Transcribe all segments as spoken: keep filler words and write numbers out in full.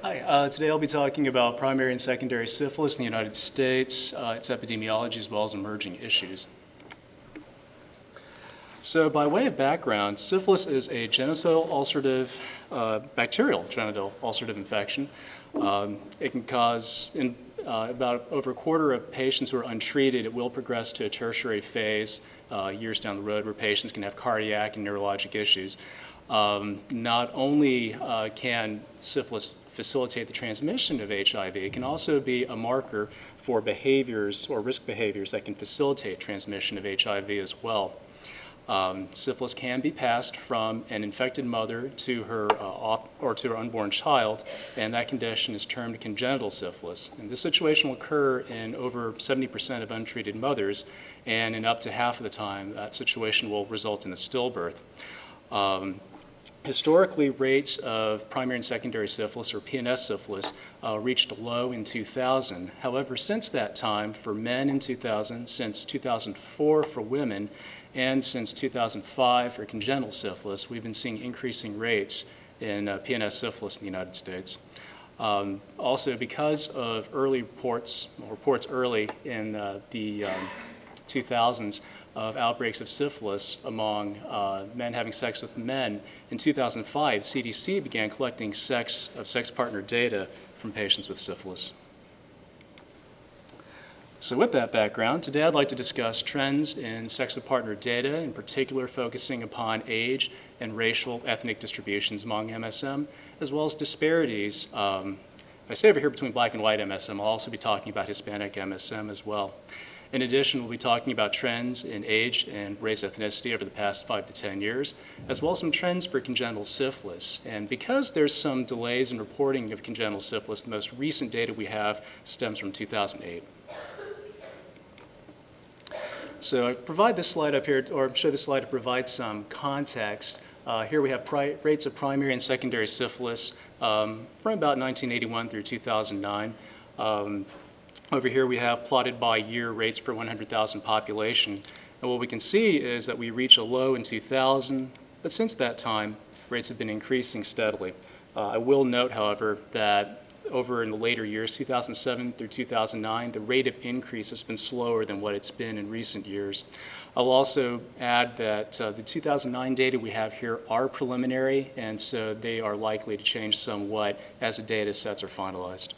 Hi, uh, today I'll be talking about primary and secondary syphilis in the United States, uh, its epidemiology, as well as emerging issues. So by way of background, syphilis is a genital ulcerative, uh, bacterial genital ulcerative infection. Um, it can cause, in uh, about over a quarter of patients who are untreated, it will progress to a tertiary phase uh, years down the road where patients can have cardiac and neurologic issues. Um, not only uh, can syphilis facilitate the transmission of H I V, it can also be a marker for behaviors or risk behaviors that can facilitate transmission of H I V as well. Um, syphilis can be passed from an infected mother to her uh, off, or to her unborn child, and that condition is termed congenital syphilis. And this situation will occur in over seventy percent of untreated mothers, and in up to half of the time, that situation will result in a stillbirth. Um, Historically, rates of primary and secondary syphilis, or P N S syphilis, uh, reached a low in two thousand. However, since that time, for men in two thousand, since two thousand four for women, and since two thousand five for congenital syphilis, we've been seeing increasing rates in uh, P N S syphilis in the United States. Um, also, because of early reports, reports early in uh, the um, two thousands, of outbreaks of syphilis among uh, men having sex with men. In two thousand five, C D C began collecting sex of sex partner data from patients with syphilis. So with that background, today I'd like to discuss trends in sex of partner data, in particular focusing upon age and racial ethnic distributions among M S M, as well as disparities. Um, I say over here between black and white M S M, I'll also be talking about Hispanic M S M as well. In addition, we'll be talking about trends in age and race ethnicity over the past five to ten years, as well as some trends for congenital syphilis. And because there's some delays in reporting of congenital syphilis, the most recent data we have stems from two thousand eight. So I provide this slide up here, or show this slide to provide some context. Uh, here we have rates of primary and secondary syphilis um, from about nineteen eighty-one through two thousand nine. Um, Over here we have plotted by year rates per one hundred thousand population. And what we can see is that we reach a low in two thousand, but since that time, rates have been increasing steadily. Uh, I will note, however, that over in the later years, two thousand seven through two thousand nine, the rate of increase has been slower than what it's been in recent years. I'll also add that uh, the two thousand nine data we have here are preliminary, and so they are likely to change somewhat as the data sets are finalized.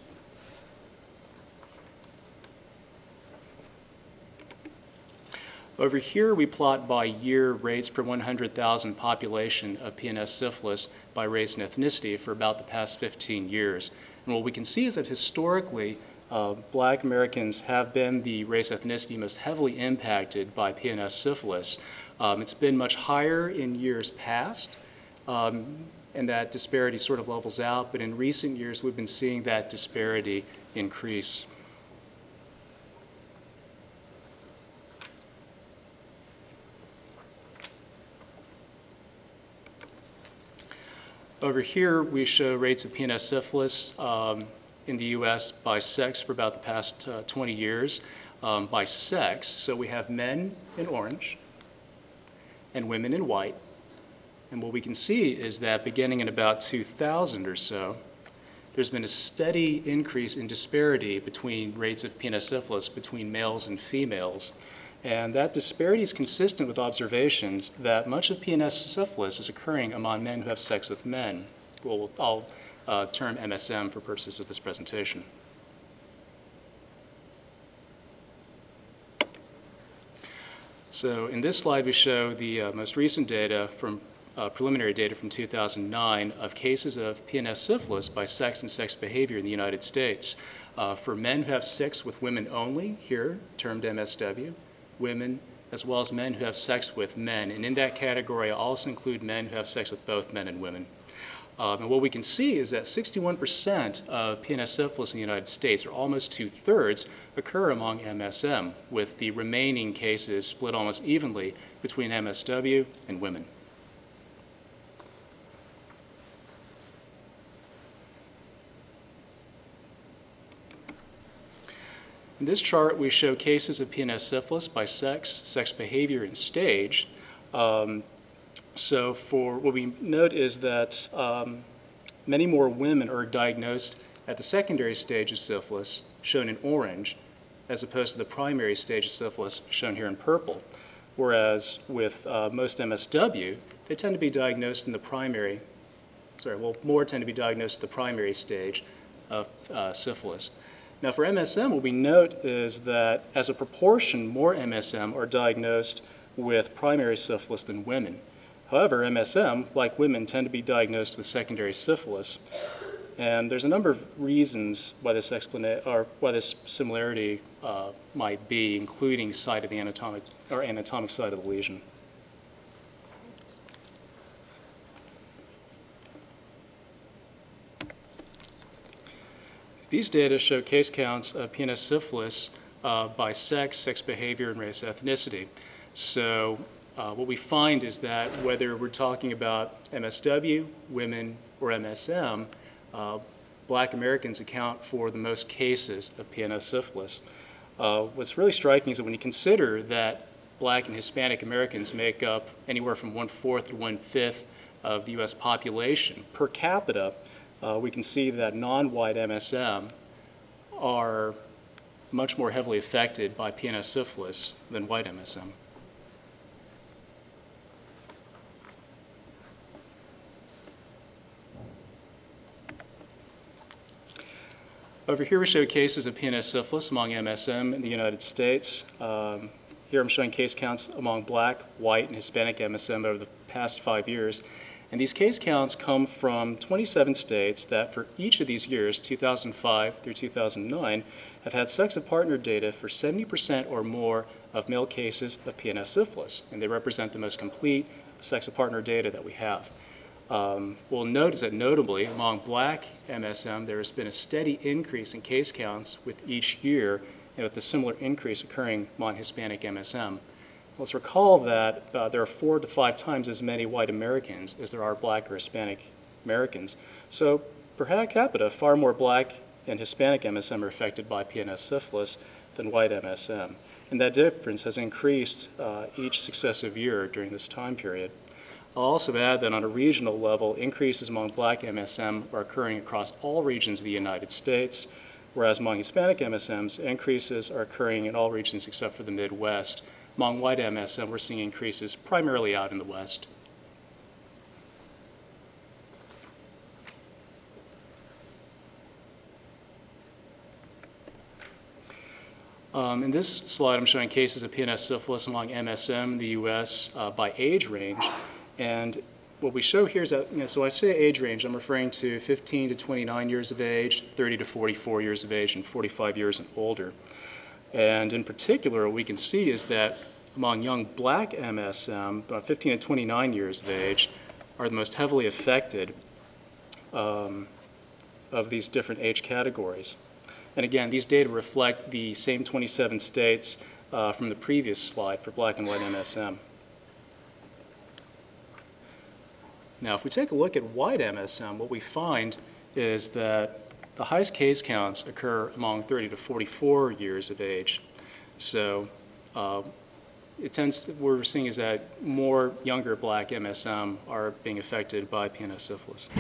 Over here, we plot by year rates per one hundred thousand population of P N S syphilis by race and ethnicity for about the past fifteen years. And what we can see is that historically, uh, black Americans have been the race ethnicity most heavily impacted by P N S syphilis. Um, it's been much higher in years past, um, and that disparity sort of levels out, but in recent years, we've been seeing that disparity increase. Over here, we show rates of P N S syphilis um, in the U S by sex for about the past uh, twenty years. Um, by sex, so we have men in orange and women in white. And what we can see is that beginning in about two thousand or so, there's been a steady increase in disparity between rates of P N S syphilis between males and females. And that disparity is consistent with observations that much of P N S syphilis is occurring among men who have sex with men. Well, I'll uh, term M S M for purposes of this presentation. So in this slide, we show the uh, most recent data from uh, preliminary data from two thousand nine of cases of P N S syphilis by sex and sex behavior in the United States. Uh, for men who have sex with women only, here termed M S W, women, as well as men who have sex with men. And in that category, I also include men who have sex with both men and women. Um, and what we can see is that sixty-one percent of P N S syphilis in the United States, or almost two-thirds, occur among M S M, with the remaining cases split almost evenly between M S W and women. In this chart, we show cases of P N S syphilis by sex, sex behavior, and stage. Um, so for what we note is that um, many more women are diagnosed at the secondary stage of syphilis, shown in orange, as opposed to the primary stage of syphilis, shown here in purple. Whereas with uh, most M S W, they tend to be diagnosed in the primary, sorry, well, more tend to be diagnosed at the primary stage of uh, syphilis. Now for M S M, what we note is that as a proportion, more M S M are diagnosed with primary syphilis than women. However, M S M, like women, tend to be diagnosed with secondary syphilis. And there's a number of reasons why this explana- or why this similarity uh, might be, including site of the anatomic or anatomic site of the lesion. These data show case counts of P N S syphilis uh, by sex, sex behavior, and race ethnicity. So uh, what we find is that whether we're talking about M S W, women, or M S M, uh, Black Americans account for the most cases of P N S syphilis. Uh, what's really striking is that when you consider that Black and Hispanic Americans make up anywhere from one-fourth to one-fifth of the U S population, per capita, uh, we can see that non-white M S M are much more heavily affected by P N S syphilis than white M S M. Over here we show cases of P N S syphilis among M S M in the United States. Um, here I'm showing case counts among Black, white, and Hispanic M S M over the past five years. And these case counts come from twenty-seven states that for each of these years, two thousand five through two thousand nine, have had sex of partner data for seventy percent or more of male cases of P N S syphilis. And they represent the most complete sex of partner data that we have. Um, we'll notice that notably among Black M S M, there has been a steady increase in case counts with each year, and with a similar increase occurring among Hispanic M S M. Let's recall that uh, there are four to five times as many white Americans as there are Black or Hispanic Americans. So per capita, far more Black and Hispanic M S M are affected by P N S syphilis than white M S M. And that difference has increased uh, each successive year during this time period. I'll also add that on a regional level, increases among Black M S M are occurring across all regions of the United States, whereas among Hispanic M S Ms, increases are occurring in all regions except for the Midwest. Among white M S M, we're seeing increases primarily out in the West. Um, in this slide, I'm showing cases of P N S syphilis among M S M in the U S uh, by age range. And what we show here is that, you know, so I say age range, I'm referring to fifteen to twenty-nine years of age, thirty to forty-four years of age, and forty-five years and older. And in particular, what we can see is that among young Black M S M, about fifteen to twenty-nine years of age, are the most heavily affected um, of these different age categories. And again, these data reflect the same twenty-seven states uh, from the previous slide for Black and white M S M. Now, if we take a look at white M S M, what we find is that the highest case counts occur among thirty to forty-four years of age. So uh, it tends to, what we're seeing is that more younger Black M S M are being affected by P N S syphilis.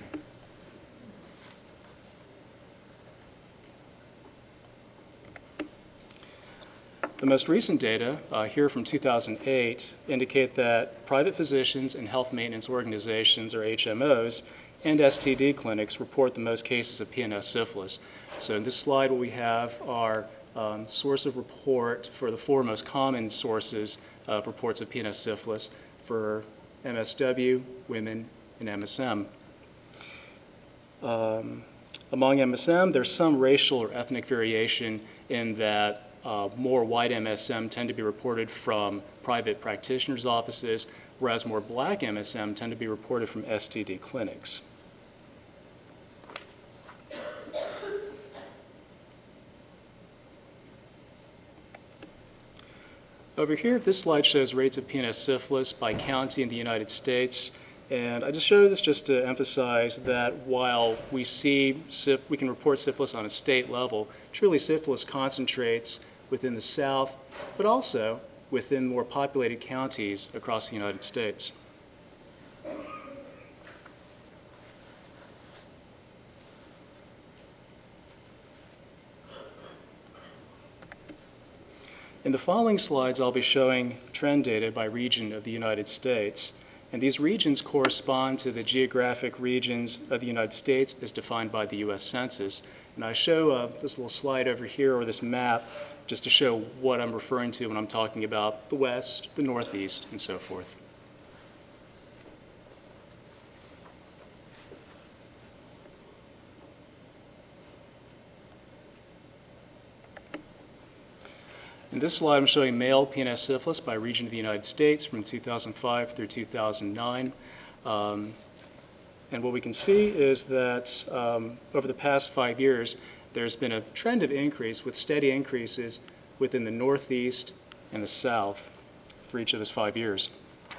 The most recent data, uh, here from two thousand eight, indicate that private physicians and health maintenance organizations, or H M Os, and S T D clinics report the most cases of P N S syphilis. So in this slide, what we have are um, source of report for the four most common sources of reports of P N S syphilis for M S W, women, and M S M. Um, among M S M, there's some racial or ethnic variation in that Uh, more white M S M tend to be reported from private practitioners' offices, whereas more Black M S M tend to be reported from S T D clinics. Over here, this slide shows rates of P N S syphilis by county in the United States. And I just show this just to emphasize that while we see, we can report syphilis on a state level, truly syphilis concentrates within the South, but also within more populated counties across the United States. In the following slides, I'll be showing trend data by region of the United States. And these regions correspond to the geographic regions of the United States as defined by the U S Census. And I show uh, this little slide over here, or this map, just to show what I'm referring to when I'm talking about the West, the Northeast, and so forth. In this slide, I'm showing male P N S syphilis by region of the United States from two thousand five through two thousand nine. Um, and what we can see is that um, over the past five years, there's been a trend of increase with steady increases within the Northeast and the South for each of those five years.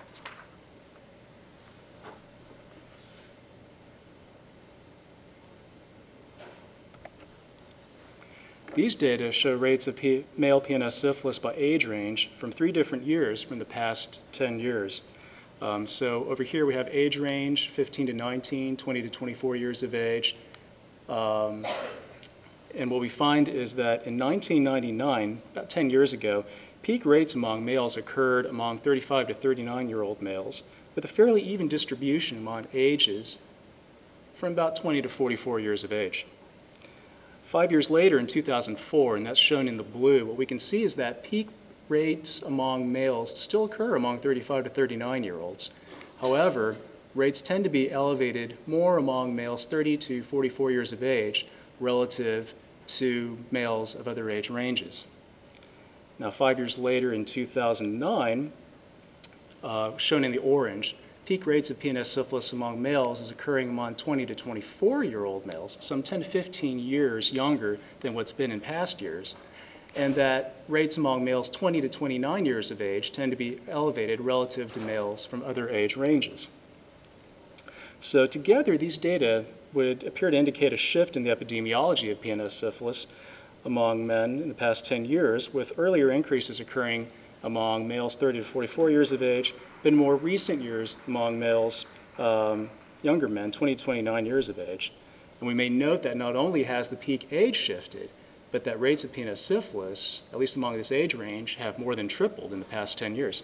These data show rates of P male P N S syphilis by age range from three different years from the past ten years. Um, so over here we have age range fifteen to nineteen, twenty to twenty-four years of age. Um, and what we find is that in nineteen ninety-nine, about ten years ago, peak rates among males occurred among thirty-five to thirty-nine-year-old males, with a fairly even distribution among ages from about twenty to forty-four years of age. Five years later, in two thousand four, and that's shown in the blue, what we can see is that peak rates among males still occur among thirty-five to thirty-nine-year-olds. However, rates tend to be elevated more among males thirty to forty-four years of age relative to males of other age ranges. Now, five years later, in two thousand nine, uh, shown in the orange, peak rates of P N S syphilis among males is occurring among twenty to twenty-four-year-old males, some ten to fifteen years younger than what's been in past years, and that rates among males twenty to twenty-nine years of age tend to be elevated relative to males from other age ranges. So together, these data would appear to indicate a shift in the epidemiology of P N S syphilis among men in the past ten years, with earlier increases occurring among males thirty to forty-four years of age, but in more recent years among males, um, younger men, twenty to twenty-nine years of age. And we may note that not only has the peak age shifted, but that rates of P N S syphilis, at least among this age range, have more than tripled in the past ten years.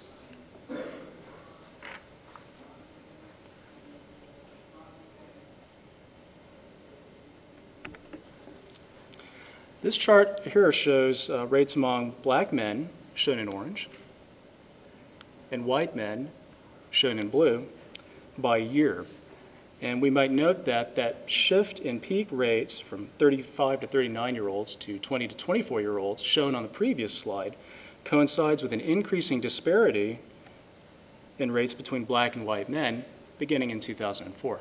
This chart here shows uh, rates among black men, shown in orange, and white men, shown in blue, by year. And we might note that that shift in peak rates from thirty-five to thirty-nine-year-olds to twenty to twenty-four-year-olds, shown on the previous slide, coincides with an increasing disparity in rates between black and white men beginning in two thousand four.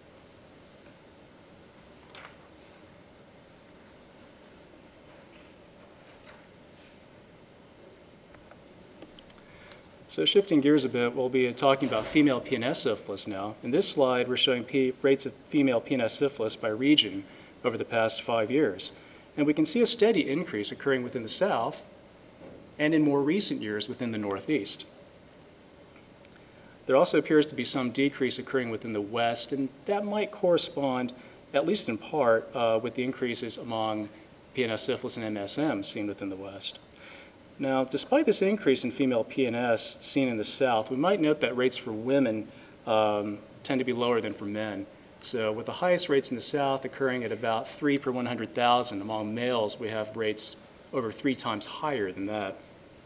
So shifting gears a bit, we'll be talking about female P N S syphilis now. In this slide, we're showing P rates of female P N S syphilis by region over the past five years. And we can see a steady increase occurring within the South and in more recent years within the Northeast. There also appears to be some decrease occurring within the West, and that might correspond, at least in part, uh, with the increases among P N S syphilis and M S M seen within the West. Now, despite this increase in female P N S seen in the South, we might note that rates for women um, tend to be lower than for men. So with the highest rates in the South occurring at about three per one hundred thousand, among males we have rates over three times higher than that.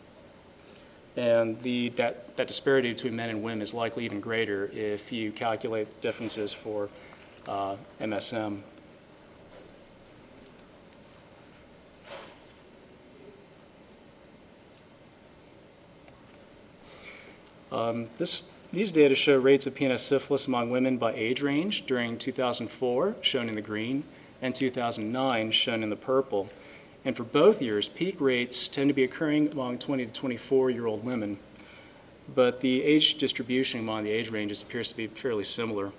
And the, that, that disparity between men and women is likely even greater if you calculate differences for uh, M S M. Um, this, these data show rates of P N S syphilis among women by age range during two thousand four, shown in the green, and two thousand nine, shown in the purple. And for both years, peak rates tend to be occurring among twenty to twenty-four-year-old women, but the age distribution among the age ranges appears to be fairly similar.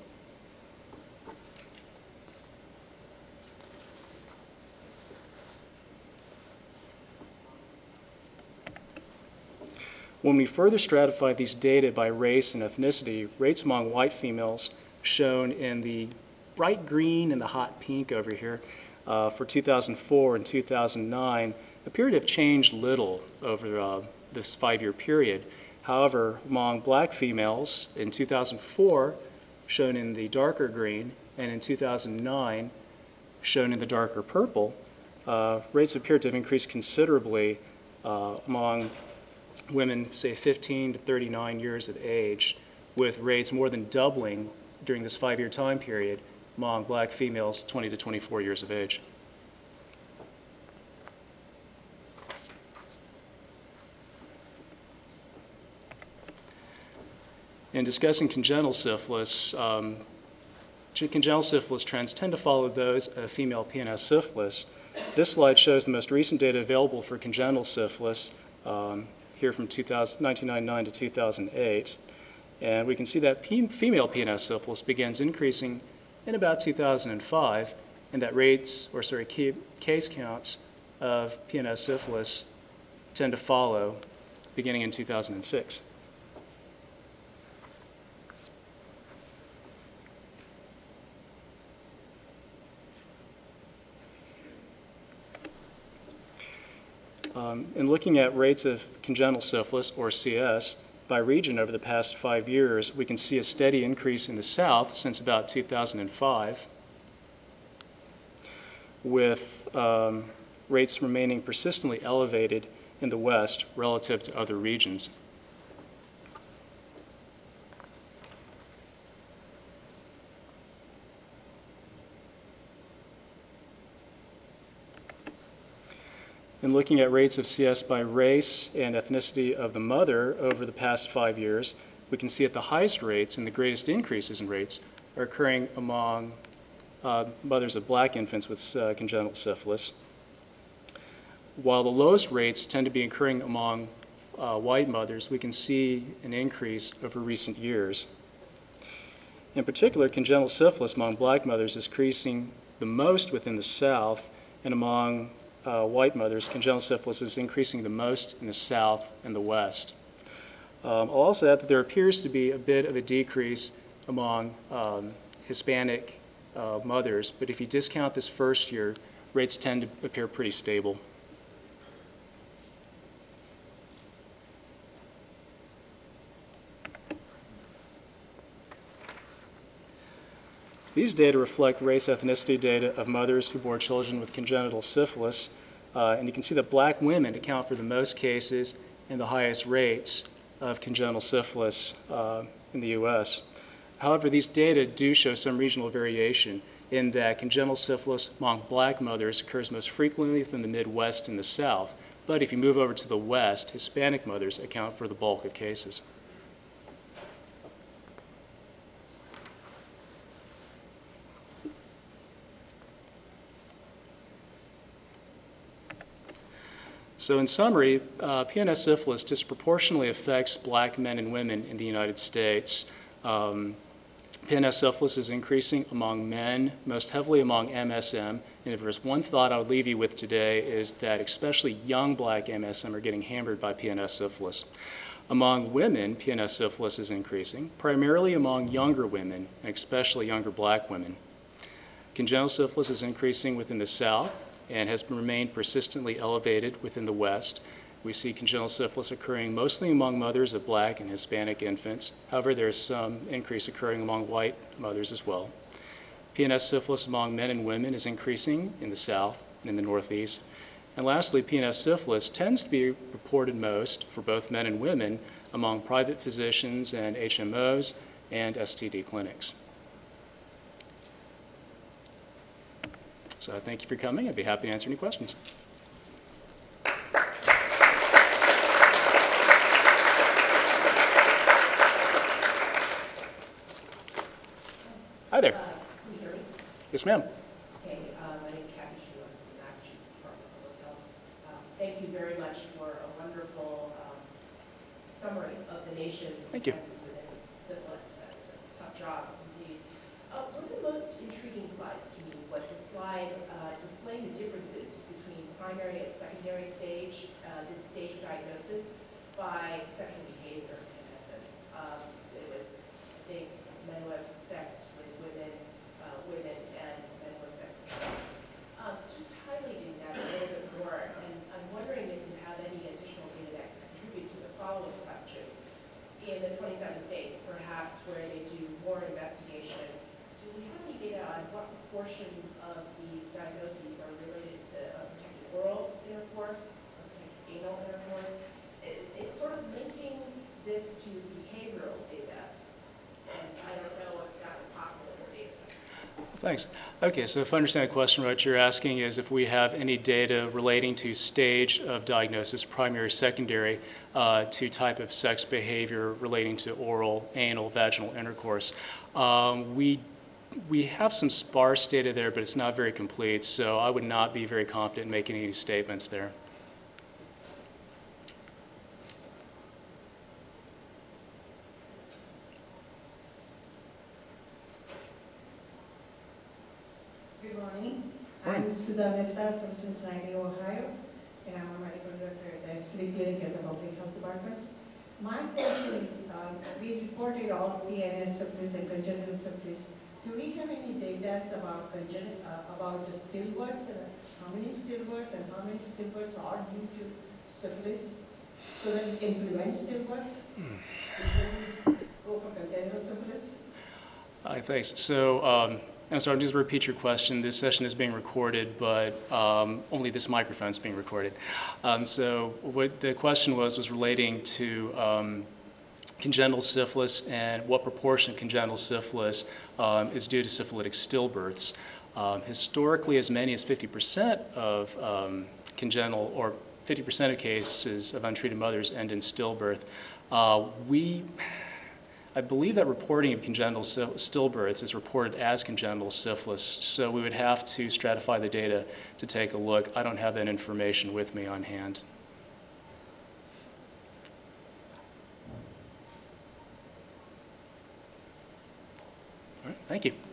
When we further stratify these data by race and ethnicity, rates among white females, shown in the bright green and the hot pink over here, uh, for two thousand four and two thousand nine appear to have changed little over uh, this five-year period. However, among black females in two thousand four, shown in the darker green, and in two thousand nine, shown in the darker purple, uh, rates appear to have increased considerably uh, among women, say, fifteen to thirty-nine years of age, with rates more than doubling during this five-year time period among black females twenty to twenty-four years of age. In discussing congenital syphilis, um, congenital syphilis trends tend to follow those of female P N S syphilis. This slide shows the most recent data available for congenital syphilis, um, here from nineteen ninety-nine to two thousand eight. And we can see that P female P N S syphilis begins increasing in about two thousand five, and that rates, or sorry, case counts of P N S syphilis tend to follow beginning in two thousand six. Um, in looking at rates of congenital syphilis, or C S, by region over the past five years, we can see a steady increase in the South since about two thousand five, with um, rates remaining persistently elevated in the West relative to other regions. In looking at rates of C S by race and ethnicity of the mother over the past five years, we can see that the highest rates and the greatest increases in rates are occurring among uh, mothers of black infants with uh, congenital syphilis, while the lowest rates tend to be occurring among uh, white mothers. We can see an increase over recent years. In particular, congenital syphilis among black mothers is increasing the most within the South, and among Uh, white mothers, congenital syphilis is increasing the most in the South and the West. Um, I'll also add that there appears to be a bit of a decrease among um, Hispanic uh, mothers, but if you discount this first year, rates tend to appear pretty stable. These data reflect race ethnicity data of mothers who bore children with congenital syphilis, uh, and you can see that black women account for the most cases and the highest rates of congenital syphilis uh, in the U S. However, these data do show some regional variation in that congenital syphilis among black mothers occurs most frequently within the Midwest and the South, but if you move over to the West, Hispanic mothers account for the bulk of cases. So in summary, uh, P N S syphilis disproportionately affects black men and women in the United States. Um, P N S syphilis is increasing among men, most heavily among M S M. And if there's one thought I would leave you with today is that especially young black M S M are getting hammered by P N S syphilis. Among women, P N S syphilis is increasing, primarily among younger women, and especially younger black women. Congenital syphilis is increasing within the South and has remained persistently elevated within the West. We see congenital syphilis occurring mostly among mothers of black and Hispanic infants. However, there is some increase occurring among white mothers as well. P N S syphilis among men and women is increasing in the South and in the Northeast. And lastly, P N S syphilis tends to be reported most for both men and women among private physicians and H M Os and S T D clinics. So thank you for coming. I'd be happy to answer any questions. Hi there. Uh, can you hear me? Yes, ma'am. Okay, uh, my name is Kathy Schuler from the Massachusetts Department of Public Health. Um, thank you very much for a wonderful um, summary of the nation's Thank you. census within syphilis. That's a tough job indeed. Uh, one of the most intriguing slides to me was the slide uh, displaying the differences between primary and secondary stage, uh, this stage of diagnosis, by sexual behavior in essence. Um, it was, I think, men who have sex with women, uh, women, and men who have sex with men. Um, in the twenty-seven states, perhaps where they do more investigation, do we have any data on what proportion of these diagnoses are related to unprotected oral intercourse, unprotected anal intercourse? It, it's sort of linking this to behavioral data, and I don't know if that was possible in the data set. Thanks. Okay, so if I understand the question right, you're asking is if we have any data relating to stage of diagnosis, primary, secondary, uh, to type of sex behavior relating to oral, anal, vaginal intercourse. Um, we, we have some sparse data there, but it's not very complete, so I would not be very confident in making any statements there. Good morning. Morning. I'm Sudha Mehta from Cincinnati, Ohio, and I'm a medical director at the City Clinic at the Public Health Department. My question is, um, we reported all P N S syphilis and congenital syphilis. Do we have any data about congen uh, about the stillbirths? Uh, how many stillbirths and how many stillbirths are due to syphilis, so that we can prevent stillbirth before we go for congenital syphilis? Hi, thanks. So, um, I'm sorry, I'm just going to repeat your question. This session is being recorded, but um, only this microphone is being recorded. Um, so, what the question was was relating to um, congenital syphilis and what proportion of congenital syphilis um, is due to syphilitic stillbirths. Um, historically, as many as fifty percent of um, congenital or fifty percent of cases of untreated mothers end in stillbirth. Uh, we I believe that reporting of congenital stillbirths is reported as congenital syphilis, so we would have to stratify the data to take a look. I don't have that information with me on hand. All right, thank you.